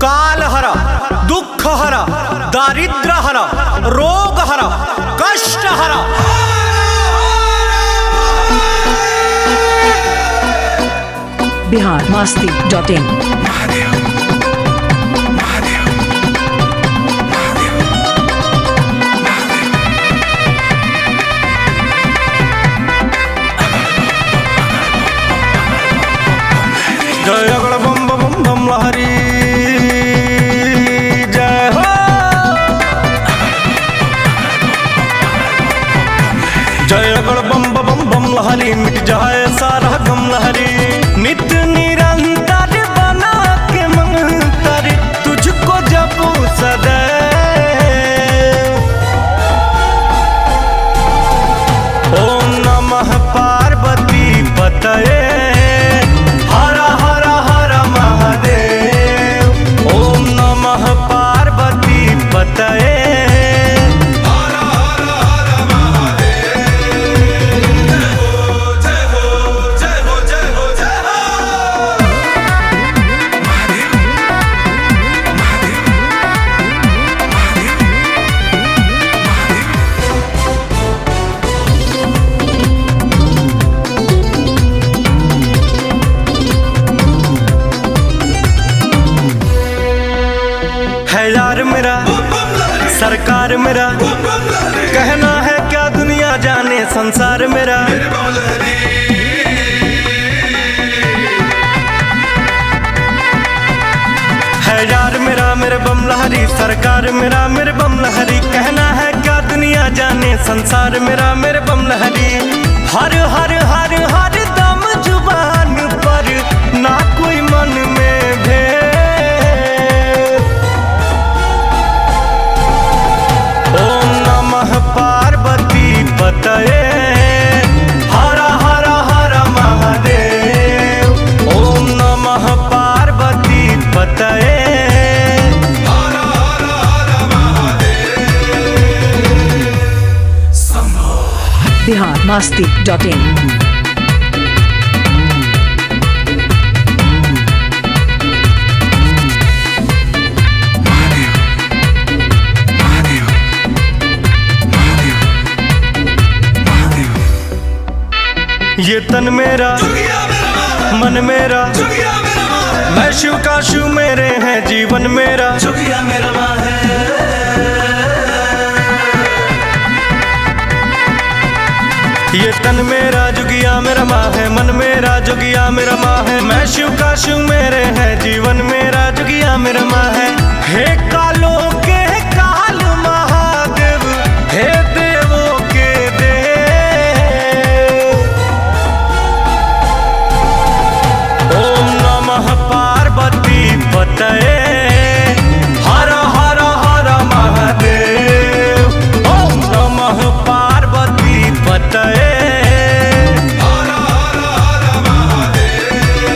काल हर, दुख हर, दारिद्र हर, रोग हर, कष्ट हर। biharmasti.in। जय अगड़ बम बम बम लहरी जय हो। जय अगड़ बम बम बम लहरी मिट जाए सारा गम लहरी। नित्य निरंतर बना के मंतर तुझको जपू सदैव। ओम नमः पार्वती पतये पतये। हर हर हर महादेव। जय हो जय हो जय हो जय हो। महादेव महादेव महादेव। है यार मेरा सरकार मेरा, कहना है क्या दुनिया जाने संसार मेरा। है यार मेरा मेरे बम लहरी, सरकार मेरा मेरे बम लहरी। कहना है क्या दुनिया जाने संसार मेरा मेरे बम लहरी। हर हर हर हर दम जुबान पर ना कोई मन में भेद। पार्वती पतये हर हर हर महादेव। ओम नमः पार्वती पतये हर हर हर महादेव। biharmasti.in। ये तन मेरा मन मेरा, मैं शिव का शिव मेरे हैं जीवन मेरा। ये तन मेरा जुगिया मेरा माँ है, मन मेरा जुगिया मेरा माँ है। मैं शिव का शिव मेरे हैं जीवन मेरा जुगिया मेरा माँ है। हे कालों के काल महादेव, हे देवों के देव। ओम नमः पार्वती पतये हर हर हर महादेव। ओम नमः पार्वती पतये हर हर हर महादेव।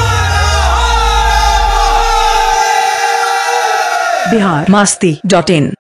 biharmasti.in।